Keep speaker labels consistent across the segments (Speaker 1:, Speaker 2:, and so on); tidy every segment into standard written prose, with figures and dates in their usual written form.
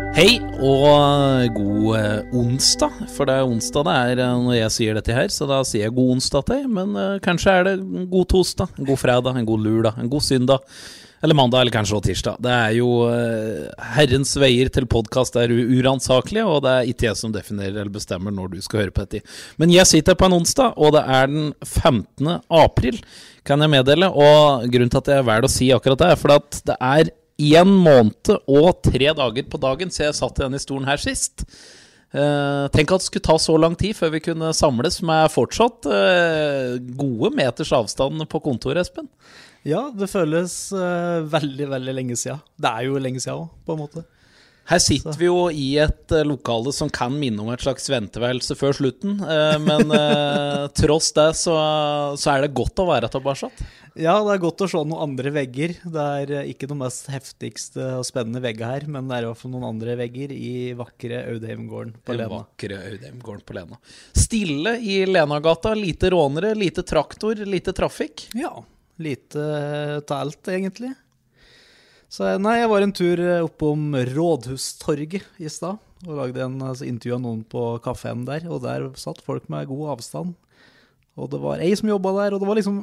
Speaker 1: Hei og god onsdag, for det onsdag det når jeg sier dette her, så da sier jeg god onsdag til, men kanskje det en god torsdag, en god fredag, en god lørdag, en god søndag, eller mandag, eller kanskje også tirsdag. Det jo herrens veier til podcast uransakelige, og det ikke jeg som definerer eller bestemmer når du skal høre på dette. Men jeg sitter på en onsdag, og det den 15. april, kan jeg meddele, og grunnen til at jeg velger å si akkurat det, for at det 1 måned og 3 dager på dagen, så jeg satt i denne stolen her sist. Tenk at det skulle ta så lang tid før vi kunne samles med fortsatt gode meters avstand på kontoret, Espen.
Speaker 2: Ja, det føles veldig, veldig lenge siden. Det jo lenge siden også, på en måte.
Speaker 1: Her sitter vi jo i et lokale som kan minne om et slags venteværelse før slutten, men tross det så det godt å være tilbake.
Speaker 2: Ja, det godt å se noen andre vegger. Det ikke noe mest heftigste og spennende vegget her, men det I hvert fall noen andre vegger i vakre Audheimgården på Lena.
Speaker 1: Vakre Audheimgården på Lena. Stille i Lenagata, lite rånere, lite traktor, lite trafikk.
Speaker 2: Ja, lite til alt egentlig. Så nei, jeg var en tur oppom Rådhustorget I stad, og lagde intervju av noen på kaféen der, og der satt folk med god avstand. Og det var ei som jobbet der, og det var liksom...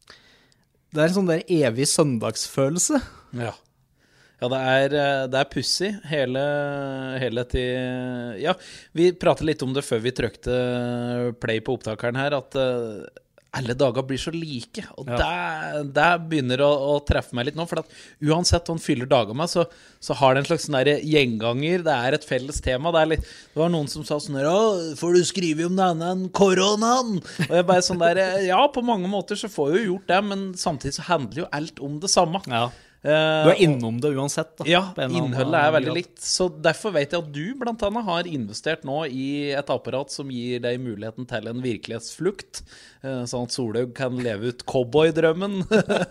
Speaker 2: Det en sånn der evig søndagsfølelse.
Speaker 1: Ja. Ja, det pussig hele til... Ja, vi pratet litt om det før vi trykte play på opptakeren her, at alle dager blir så like, og ja. det begynner å treffe meg litt nå, for at uansett hva han fyller dager med, så har det en slags sånn der gjenganger, det et felles tema, det var noen som sa sånn der, får du skrive om denne koronaen? Og jeg bare sånn der, ja, på mange måter så får jeg jo gjort det, men samtidig så handler jo alt om det samme.
Speaker 2: Ja. Du innom det uansett da.
Speaker 1: Ja, innholdet veldig likt. Så derfor vet jeg at du blant annet har investert nå I et apparat som gir deg muligheten til en virkelighetsflukt, sånn at Solhaug kan leve ut cowboydrømmen.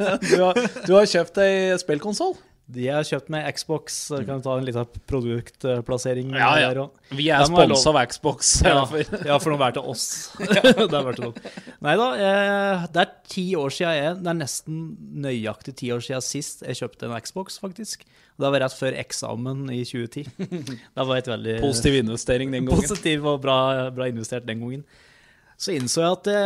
Speaker 1: Du har kjøpt deg spillkonsol.
Speaker 2: De har kjøpt meg Xbox, så kan vi ta en liten produktplassering
Speaker 1: ja.
Speaker 2: Der også.
Speaker 1: Vi sponset av Xbox.
Speaker 2: Ja, for noe vært til oss. Det vært til noe. Neida, det 10 år siden det nesten nøyaktig 10 år siden sist jeg kjøpte en Xbox, faktisk. Det var rett før eksamen I 2010. Det var et veldig...
Speaker 1: Positiv investering den gangen.
Speaker 2: Positiv og bra investert den gangen. Så innså jeg at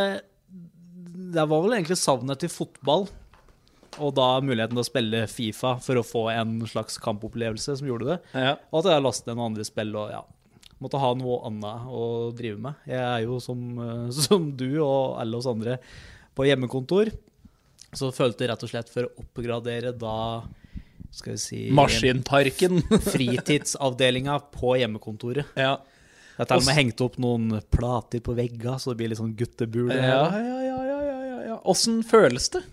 Speaker 2: det var vel egentlig savnet til fotball, og da muligheten til å spille FIFA for å få en slags kampopplevelse som gjorde det. Ja. Og at jeg lastet noen andre spill og ja, måtte ha noe annet å drive med. Jeg jo som du og alle oss andre på hjemmekontor, så følte jeg rett og slett for å oppgradere da, skal vi si...
Speaker 1: Maskinparken.
Speaker 2: Fritidsavdelingen på hjemmekontoret. Ja. Jeg til og med hengte opp noen plater på veggen, så det blir litt sånn guttebul.
Speaker 1: Ja. Hvordan føles det?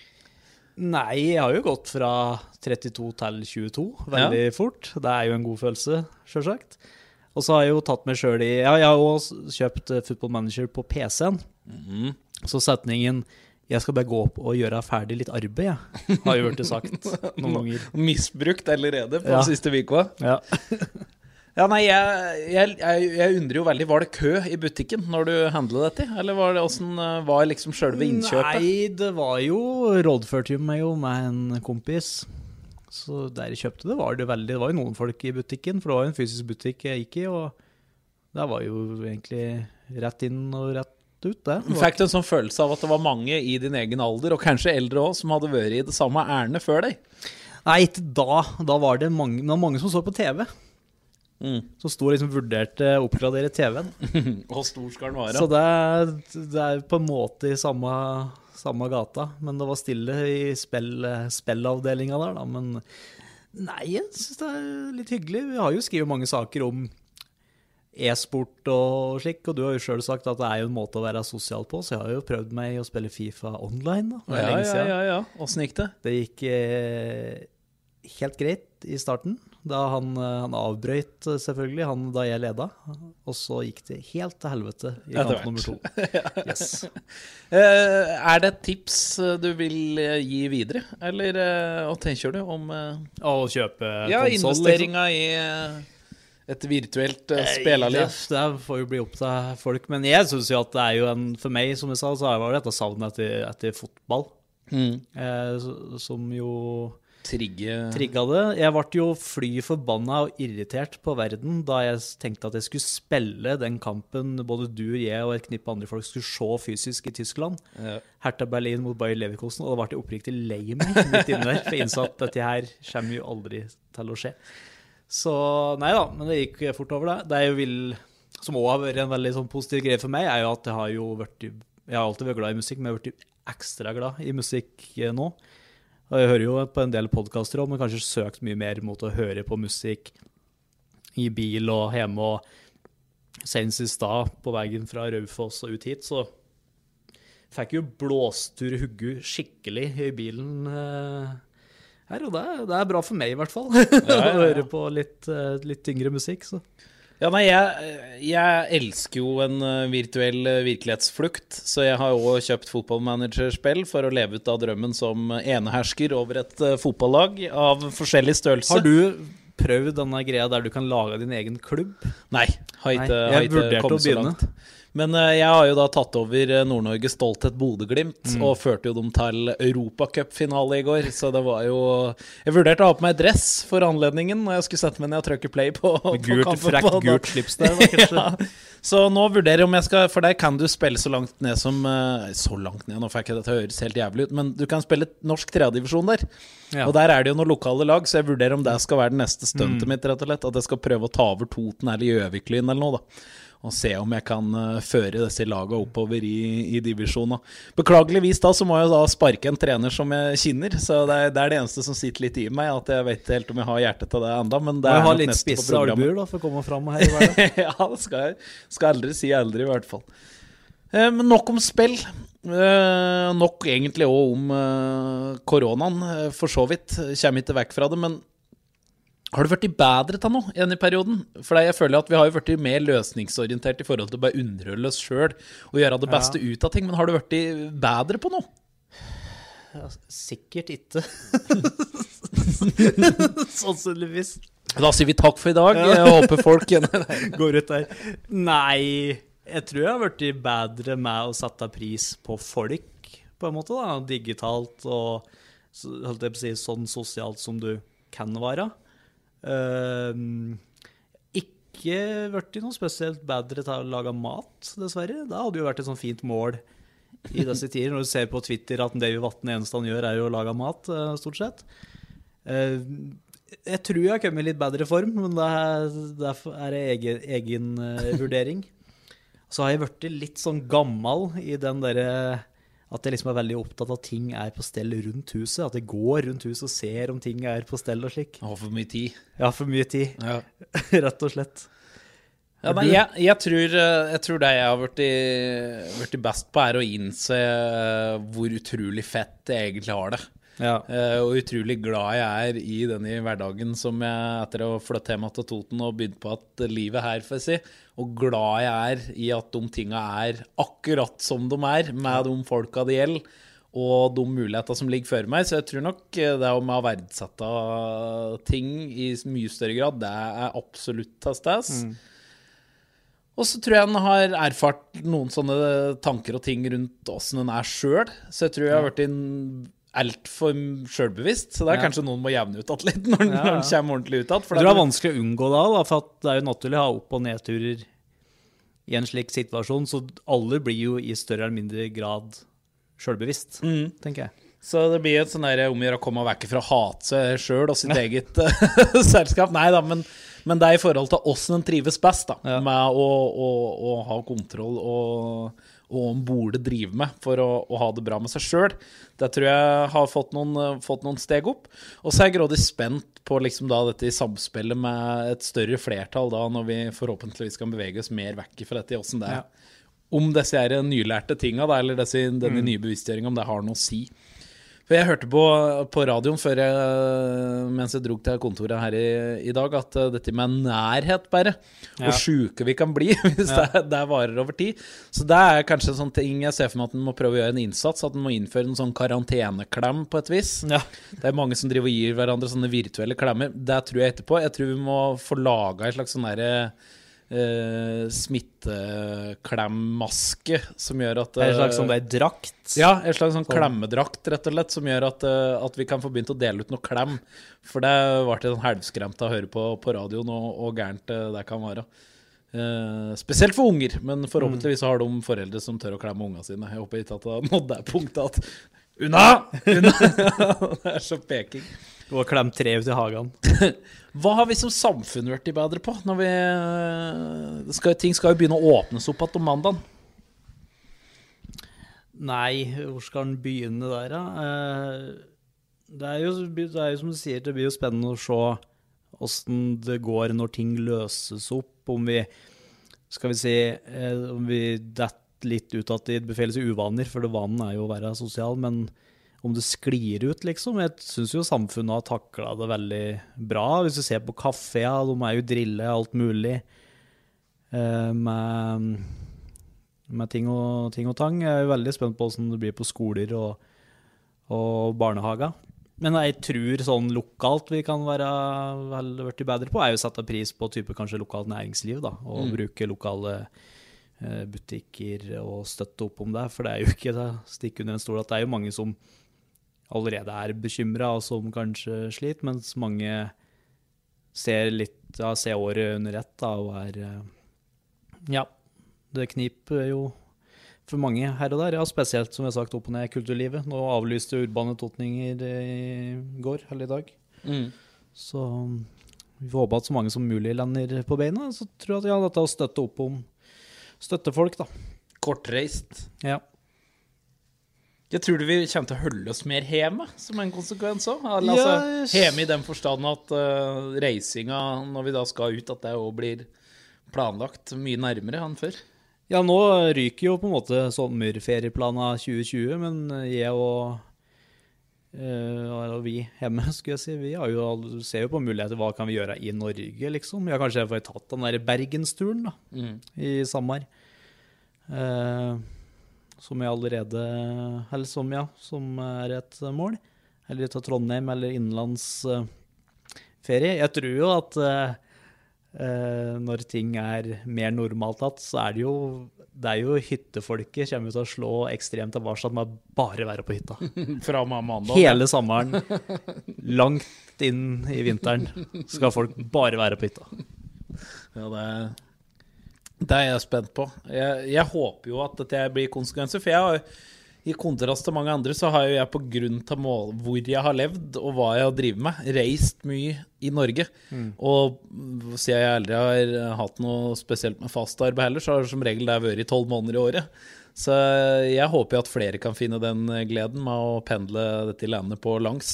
Speaker 2: Nei, jeg har jo gått fra 32 til 22 veldig fort. Det jo en god følelse, selvsagt. Og så har jeg jo tatt meg selv I... Ja, jeg har også kjøpt Football Manager på PC-en. Så setningen, jeg skal bare gå opp og gjøre ferdig litt arbeid, har jo hørt det sagt noen ganger.
Speaker 1: Misbrukt allerede på den siste vika.
Speaker 2: Ja.
Speaker 1: Ja, nei, jeg undrer jo veldig, var det kø I butikken når du handlet dette? Eller hvordan var liksom selve innkjøpet?
Speaker 2: Nei, det var jo, rådførte jo meg jo med en kompis. Så der jeg kjøpte det var det var jo noen folk I butikken, for det var jo en fysisk butikk jeg gikk I, og det var jo egentlig rett inn og rett ut det.
Speaker 1: Fikk du en sånn følelse av at det var mange I din egen alder, og kanskje eldre også, som hadde vært I det samme ærende før deg?
Speaker 2: Nei, ikke da var det mange som så på TV. Så stod liksom vurderte å oppgradere TV-en.
Speaker 1: Hvor stor skal den være?
Speaker 2: Så det på en måte I samme gata, men det var stille I spillavdelingen der da, men nei, jeg synes det litt hyggelig. Vi har jo skrevet mange saker om e-sport og slik, og du har jo selv sagt at det jo en måte å være sosial på, så jeg har jo prøvd meg å spille FIFA online da.
Speaker 1: Ja. Hvordan gikk det?
Speaker 2: Det gikk helt greit I starten. Da han avbrøt selvfølgelig, da jeg ledet, og så gikk det helt til helvete I kamp nummer 2. Yes.
Speaker 1: Det et tips du vil gi videre? Eller hva tenker du om
Speaker 2: å kjøpe konsol?
Speaker 1: Ja, investeringen liksom? I et virtuelt spillerliv.
Speaker 2: Det får jo bli opp til folk, men jeg synes jo at det jo for meg, som jeg sa, så var det dette savnet etter fotball. Som jo trigga det. Jeg ble jo fly forbanna og irritert på verden da jeg tenkte at jeg skulle spille den kampen både du, jeg og et knippe andre folk skulle se fysisk i Tyskland. Hertha Berlin mot Bayer Leverkusen, og da ble jeg oppriktig lei meg midt inne der, for jeg innså at dette her kommer jo aldri til å skje. Så nei da, men det gikk fort over det. Det er jo som også har vært en veldig sånn positiv greie for meg, er jo at jeg har alltid vært glad i musikk, men jeg har vært ekstra glad i musikk nå. Og jeg hører jo på en del podcaster også, men kanskje søkt mye mer mot å høre på musikk i bil og hjemme, og senest i stad på veien fra Raufoss og ut hit, så fikk jo blåstur huggu skikkelig i bilen her, og det er bra for meg i hvert fall, å høre på litt tyngre musikk, så.
Speaker 1: Ja, nei, jeg elsker jo en virtuell virkelighetsflukt, så jeg har jo kjøpt fotballmanagerspill for å leve ut av drømmen som enehersker over et fotballag av forskjellig størrelse.
Speaker 2: Har du prøvd denne greia der du kan lage din egen klubb?
Speaker 1: Nei, har ikke kommet så langt. Men jeg har jo da tatt over Nord-Norges stolthet Bodø/Glimt, og førte jo dem til Europacup-finale i går, så det var jo... Jeg vurderte å ha på meg dress for anledningen, når jeg skulle sette meg ned og trykke play på kampen.
Speaker 2: Gult slips der, kanskje.
Speaker 1: Ja. Så nå vurderer jeg om jeg skal, for der kan du spille så langt ned som, så langt ned, nå fikk jeg det til å høres helt jævlig ut, men du kan spille norsk 3-divisjon der, og der er det jo noen lokale lag, så jeg vurderer om det skal være det neste stuntet mitt, rett og slett, at jeg skal prøve å ta over Toten eller Gjøviklyn eller noe da. Og se om jeg kan føre disse lagene oppover i divisjonen. Beklageligvis da, så må jeg da sparke en trener som jeg kjenner, så det er det eneste som sitter litt i meg, at jeg vet helt om jeg har hjertet til det enda, men det er
Speaker 2: nok litt spisse albuer da, for å komme frem her i verden.
Speaker 1: Ja, det skal aldri si aldri i hvert fall. Men nok om spill. Nok egentlig også om koronaen, for så vidt. Kommer ikke vekk fra det, men har du vært bedre til noe enn i perioden? For jeg føler at vi har jo vært mer løsningsorientert i forhold til å bare underholde oss selv og gjøre det beste ut av ting, men har du vært bedre på noe?
Speaker 2: Ja, sikkert ikke. Sannsynligvis.
Speaker 1: Da sier vi takk for i dag. Jeg håper folk
Speaker 2: går ut der. Nei, jeg tror jeg har vært bedre med å sette pris på folk, på en måte da, digitalt og holdt jeg på å si, sånn sosialt som du kan være. Ikke vært i noe spesielt bedre til å lage mat, dessverre. Det hadde jo vært et sånn fint mål i disse tider, når du ser på Twitter at Davy Vatne eneste han gjør er jo å lage mat, stort sett. Jeg tror jeg har kommet i litt bedre form, men det er egen vurdering. Så har jeg vært litt sånn gammel i den der at jeg liksom er veldig opptatt av at ting er på stell rundt huset, at jeg går rundt huset og ser om ting er på stell og slik.
Speaker 1: Og for mye tid.
Speaker 2: Ja, for mye tid. Ja. Rett og slett.
Speaker 1: Ja, men jeg tror det jeg har vært best på er å innse hvor utrolig fett jeg egentlig har det. Ja. Og utrolig glad jeg er i denne hverdagen som jeg etter å flytte hjem til Toten og begynte på at livet her, for å si, og glad jeg er i at de tingene er akkurat som de er, med de folka det gjelder, og de muligheter som ligger før meg, så jeg tror nok det om å verdsette ting i mye større grad, det er absolutt tastes. Og så tror jeg han har erfart noen sånne tanker og ting rundt hvordan den er selv, så jeg tror jeg har vært alt for selvbevisst, så det er kanskje noen må jevne ut litt når den kommer ordentlig ut.
Speaker 2: For det er vanskelig å unngå da, for at det er jo naturlig å ha opp- og nedturer i en slik situasjon, så alle blir jo i større eller mindre grad selvbevisst, tenker jeg.
Speaker 1: Så det blir et sånn der omgjør å komme vekk fra å hate seg selv og sitt eget selskap. Nei da, men det er i forhold til hvordan en trives best da, med å ha kontroll og om borde drive med for å ha det bra med seg selv. Det tror jeg har fått noen steg opp. Og så er jeg grådig spent på liksom da dette i samspillet med et større flertall da, når vi forhåpentligvis kan bevege oss mer vekk fra dette i hvordan det er. Om disse er nylærte tingene da, eller denne nye bevisstgjøringen, om det har noe å si. For jeg hørte på radioen før mens jeg drog til kontoret her i dag, at dette med nærhet bare, og syke vi kan bli hvis det varer over tid. Så det er kanskje en sånn ting jeg ser for meg at man må prøve å gjøre en innsats, at man må innføre en sånn karanteneklem på et vis. Ja. Det er mange som driver og gir hverandre sånne virtuelle klemmer. Det tror jeg etterpå. Jeg tror vi må få laget en slags sånn der smitteklemmmaske som gjør at
Speaker 2: En slags sånn der drakt?
Speaker 1: Ja, en slags sånn klemmedrakt rett og slett, som gjør at vi kan få begynt å dele ut noe klem. For det var til sånn helvskremt å høre på radioen og gærent det kan være. Spesielt for unger, men forhåpentligvis har de foreldre som tør å klemme ungene sine. Jeg håper ikke at det har nådd det punktet at Unna! Det så peking.
Speaker 2: Du har klemt tre ut i hagen.
Speaker 1: Hva har vi som samfunn vært bedre på? Når ting skal jo begynne å åpnes opp igjen om mandagen.
Speaker 2: Nei, hvor skal den begynne der, da? Det er jo som du sier, det blir jo spennende å se hvordan det går når ting løses opp. Om vi detter litt ut at det befales uvaner, for det vanen er jo å være sosial, men om det sklir ut, liksom. Jeg synes jo samfunnet har taklet det veldig bra. Hvis du ser på kaféer, de er jo drille, alt mulig, med ting og tang. Jeg er jo veldig spent på hvordan det blir på skoler og barnehager. Men jeg tror sånn lokalt vi kan være veldig bedre på, er jo å sette pris på type kanskje lokalt næringsliv, da, og bruke lokale butikker og støtte opp om det, for det er jo ikke det stikk under en stol at det er jo mange som allerede er bekymret og som kanskje sliter, mens mange ser året under ett da, og det kniper jo for mange her og der, spesielt som jeg har sagt opp og ned kulturlivet. Nå avlyste Urbane Totninger i går, eller i dag. Så vi får håpe at så mange som mulig lander på beina, så tror jeg at dette å støtte opp om støtte folk da.
Speaker 1: Kortreist.
Speaker 2: Ja.
Speaker 1: Jeg tror vi kommer til å holde oss mer hjemme, som en konsekvens også. Altså, hjemme i den forstand at reisinga, når vi da skal ut, at det også blir planlagt mye nærmere enn før.
Speaker 2: Ja, nå ryker jo på en måte sommerferieplanen 2020, men jeg og vi hjemme, skulle jeg si, vi ser jo på muligheter, hva kan vi gjøre i Norge, liksom. Jeg har kanskje fått tatt den der Bergensturen da, i sommer, som jeg allerede, eller som et mål, eller til Trondheim, eller innenlandsferie. Jeg tror jo at når ting er mer normalt at, så er det jo hyttefolket kommer til å slå ekstremt tilbake med bare være på hytta.
Speaker 1: Fra mandag.
Speaker 2: Hele sommeren, langt inn i vinteren, skal folk bare være på hytta.
Speaker 1: Ja, det er jeg spent på. Jeg håper jo at dette blir konsekvenser, for jeg har i kontrast til mange andre så har jo jeg på grunn til hvor jeg har levd og hva jeg har drivet med, reist mye i Norge. Og siden jeg aldri har hatt noe spesielt med fast arbeid heller, så har det som regel det vært i 12 måneder i året. Så jeg håper jo at flere kan finne den gleden med å pendle dette landet på langs.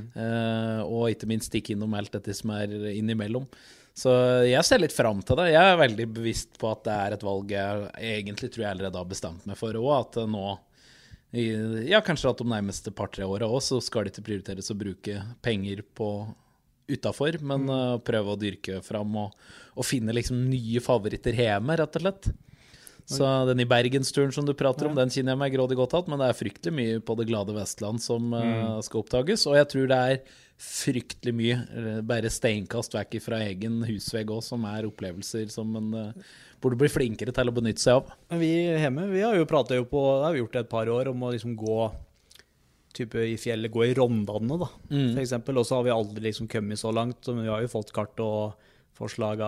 Speaker 1: Og ikke minst stikke innom alt dette som er innimellom. Så jeg ser litt frem til det. Jeg er veldig bevisst på at det er et valg jeg egentlig tror jeg allerede har bestemt meg for, og at nå kanskje at de nærmeste par-tre årene også, så skal det ikke prioriteres å bruke penger på utenfor, men prøve å dyrke frem og finne liksom nye favoritter hjemme, rett og slett. Så den i Bergensturen som du prater om, den kjenner jeg meg grådig godt hatt, men det er fryktelig mye på det glade Vestland som skal oppdages, og jeg tror det er fryktelig mye, bare steinkast vekk fra egen husvegg også, som er opplevelser som en burde bli flinkere til å benytte seg av.
Speaker 2: Vi hjemme, vi har jo pratet på, det har vi gjort et par år, om å liksom gå type i fjellet, gå i rondene da, for eksempel, og så har vi aldri liksom kommet så langt, men vi har jo fått kart og forslag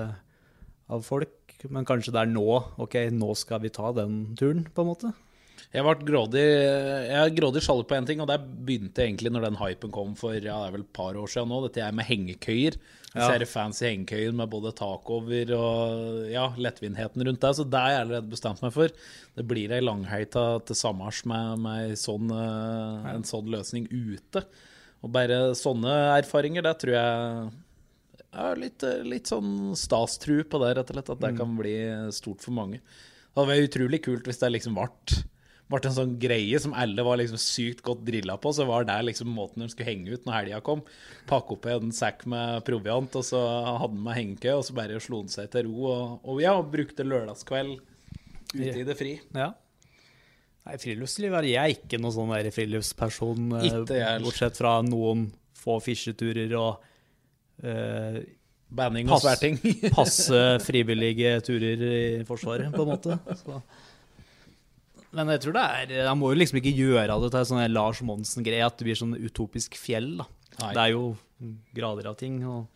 Speaker 2: av folk, men kanskje det er nå, nå skal vi ta den turen på en måte.
Speaker 1: Jeg er grådig sjalu på en ting, og det begynte egentlig når den hypen kom for, det er vel et par år siden nå, dette er med hengekøyer. Så er det fancy hengekøyer med både takover og lettvindheten rundt det, så det har jeg allerede bestemt meg for. Det blir en langhelg til sommers med en sånn løsning ute. Og bare sånne erfaringer, det tror jeg er litt sånn stastru på det, rett og slett, at det kan bli stort for mange. Det hadde vært utrolig kult hvis det liksom ble en sånn greie som alle var liksom sykt godt drillet på, så var det liksom måten de skulle henge ut når helgen kom. Pakke opp en sekk med proviant, og så hadde de med hengekøy, og så bare slo den seg til ro, og brukte lørdagskveld ute i det fri.
Speaker 2: Ja. Nei, friluftsliv jeg er ikke noen sånn der friluftsperson, bortsett fra noen få fisketurer og
Speaker 1: Banning og sverting.
Speaker 2: passe frivillige turer i forsvaret, på en måte. Så. Men jeg tror jeg må jo liksom ikke gjøre det til sånn Lars Monsen-greie, at det blir sånn utopisk fjell, da. Nei. Det jo grader av ting.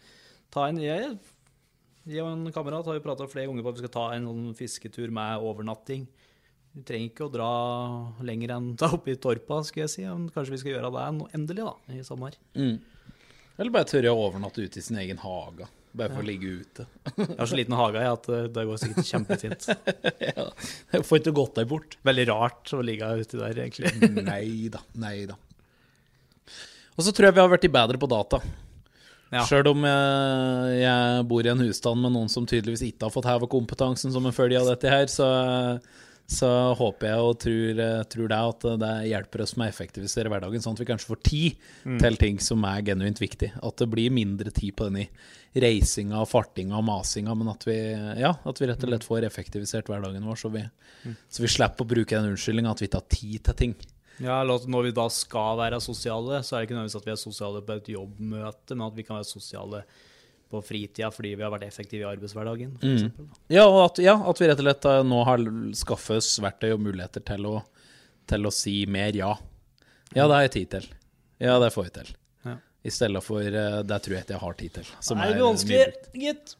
Speaker 2: Jeg og en kamerat har jo pratet flere ganger på at vi skal ta en sånn fisketur med overnatting. Vi trenger ikke å dra lenger enn ta opp i Torpa, skal jeg si. Men kanskje vi skal gjøre det endelig da, i sommer.
Speaker 1: Eller bare tørre å overnatte ute i sin egen hage. Bare for å ligge ute.
Speaker 2: Jeg har så liten hage at det går sikkert kjempefint.
Speaker 1: Ja, jeg får ikke gått deg bort.
Speaker 2: Veldig rart å ligge ute der, egentlig.
Speaker 1: Neida. Og så tror jeg vi har vært bedre på data. Ja. Selv om jeg bor i en husstand med noen som tydeligvis ikke har fått heve kompetansen som en følge av dette her, så håper jeg og tror det at det hjelper oss med å effektivisere hverdagen, sånn at vi kanskje får tid til ting som genuint viktig. At det blir mindre tid på denne reisinga, fartinga og masinga, men at vi rett og slett får effektivisert hverdagen vår, så vi slipper å bruke den unnskyldningen at vi ikke har tid til ting.
Speaker 2: Ja, når vi da skal være sosiale, så det ikke nødvendigvis at vi sosiale på et jobbmøte, men at vi kan være sosiale på fritida fordi vi har vært effektive i arbeidshverdagen, for eksempel. Ja, og at vi rett og slett nå har skaffet oss verktøy og muligheter til å si mer ja. Ja, det har jeg tid til. Ja, det får vi til. Ja. I stedet for det tror jeg ikke jeg har tid til. Som det vanskelig, gitt.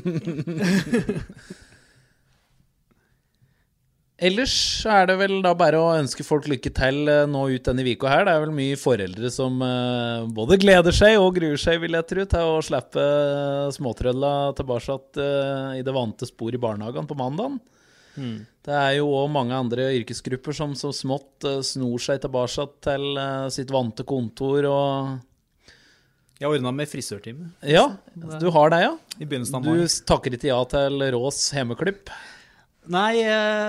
Speaker 2: Ellers det vel da bare å ønske folk lykke til nå ut denne vika her. Det vel mye foreldre som både gleder seg og gruer seg, vil jeg tro, til å slippe småtrølla tilbake i det vante spor i barnehagen på mandagen. Det jo også mange andre yrkesgrupper som så smått snor seg tilbake til sitt vante kontor og... Jeg ordnet med frisørtime. Ja, du har det, ja. I begynnelsen av mai. Du takker ikke ja til Rås hjemmeklipp. Nei,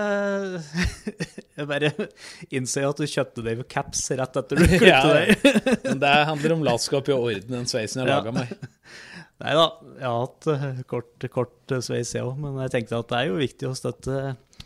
Speaker 2: jeg bare innser at du kjøpte deg caps rett etter du klippte deg. Men det handler om latskap i å ordne den sveisen jeg laget meg. Neida, jeg har hatt kort sveis jeg også, men jeg tenkte at det jo viktig å støtte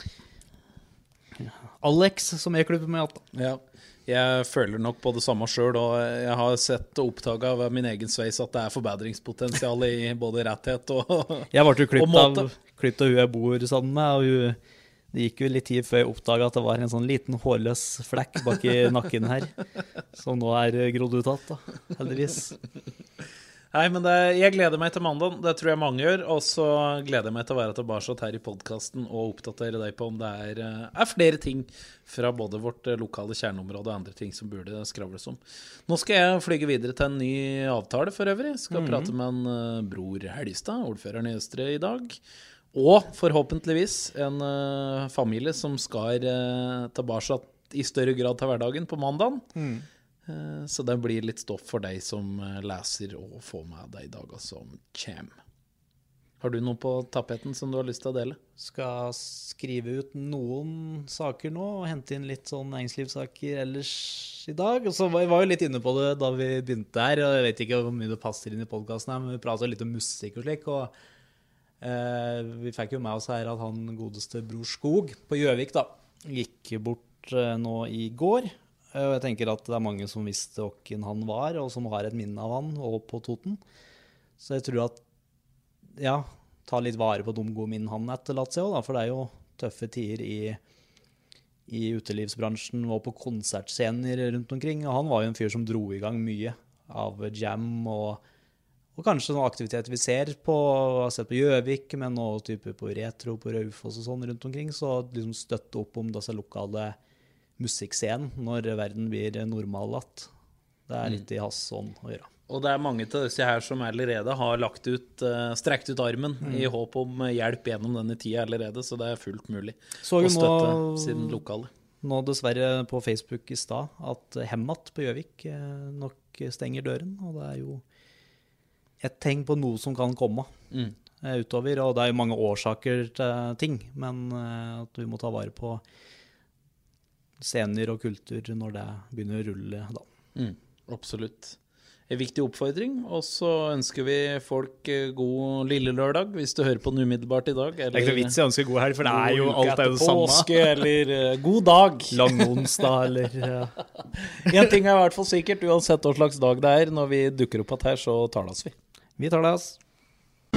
Speaker 2: Alex, som jeg klipper med. Ja, jeg føler nok på det samme selv, og jeg har sett og oppdaget av min egen sveis at det forbedringspotensial i både retthet og måte. Jeg ble jo klippet av hun jeg bor sammen med, og det gikk jo litt tid før jeg oppdaget at det var en sånn liten hårløs flekk bak i nakken her, som nå grodd ut alt da, heldigvis. Nei, men jeg gleder meg til mandag, det tror jeg mange gjør, og så gleder jeg meg til å være tilbake her i podcasten og oppdatere deg på om det flere ting fra både vårt lokale kjerneområde og andre ting som burde skravles om. Nå skal jeg flyge videre til en ny avtale for øvrig. Jeg skal prate med en Bror Helgestad, ordføreren i Østre i dag, og forhåpentligvis en familie som skal tilbake i større grad til hverdagen på mandagen. Så det blir litt stoff for deg som leser og får med deg i dagen som kommer. Har du noe på tapeten som du har lyst til å dele? Skal skrive ut noen saker nå og hente inn litt sånn næringslivssaker ellers i dag. Og så var jeg jo litt inne på det da vi begynte her, og jeg vet ikke hvor mye det passer inn i podcasten her, men vi pratet litt om musikk og slik, og vi fikk jo med oss her at han godeste Bror Skog på Gjøvik da, gikk bort nå i går. Og jeg tenker at det mange som visste hvem han var, og som har et minne av han, og på Toten. Så jeg tror at, ja, ta litt vare på de gode minnene han etterlatt seg også, for det jo tøffe tider i utelivsbransjen og på konsertscener rundt omkring. Og han var jo en fyr som dro i gang mye av jam og kanskje noen aktivitet vi ser på, har sett på Gjøvik, men også typer på Retro, på Raufoss og sånn rundt omkring, så liksom støtte opp om disse lokale musikkscenen når verden blir normal att. Det litt i hans ånd å gjøre. Og det mange til disse her som allerede har strekt ut armen i håp om hjelp gjennom denne tida allerede, så det fullt mulig å støtte sin lokale. Nå dessverre på Facebook i stad at Hemmat på Gjøvik nok stenger døren, og det jo et tegn på noe som kan komme utover, og det jo mange årsaker til ting, men at vi må ta vare på scener og kultur når det begynner å rulle da. Absolutt. En viktig oppfordring, og så ønsker vi folk god lille lørdag, hvis du hører på den umiddelbart i dag. Eller, det ikke vits å ønske god helg, for det jo alt det samme. Påske, eller god dag. Lang onsdag, eller... Ja. En ting i hvert fall sikkert, uansett hva slags dag det når vi dukker opp her, så talas vi. Vi talas.